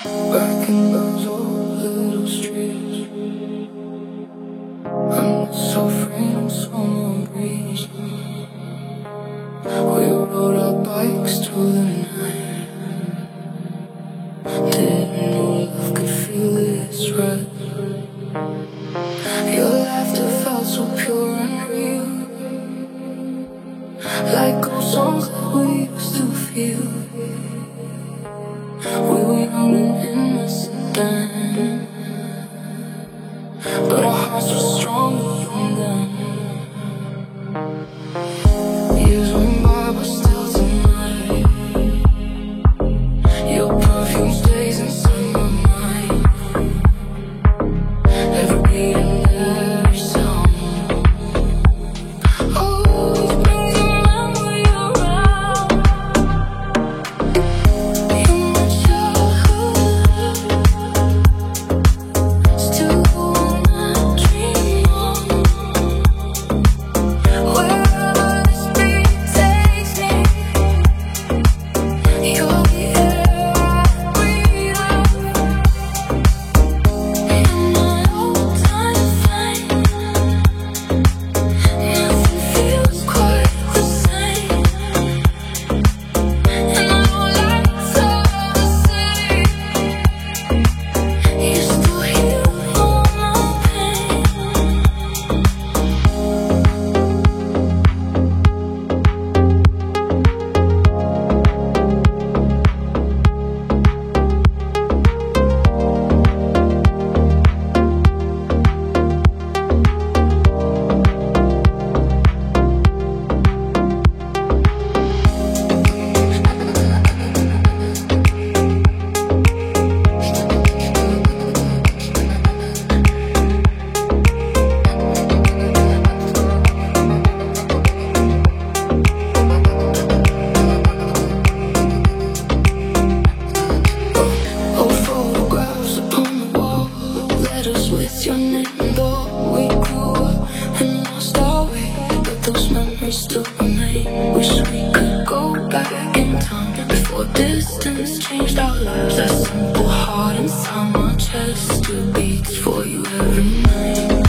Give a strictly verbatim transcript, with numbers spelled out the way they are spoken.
Back in those old little streets, I'm so free and summer breeze. We rode our bikes through the night. Didn't know love could feel this right. Your laughter felt so pure and real, like old songs that we used to feel. We were young and innocent then, but our hearts were stronger from then. Years went by, but still tonight, your perfume stays inside my mind. Every beat and every sound. Oh, it brings a memory around. In my childhood, still the one I dream on. Wherever this beat takes me, you'll be there, I breathe out. In my old time flame, nothing feels quite the same, and our lights are the same. You still heal all my pain. Old photographs upon the wall, letters with your name, though we grew up and lost our way, but those memories still remain. Wish we could go back in time before distance changed our lives. That simple heart inside my chest still beats for you every night.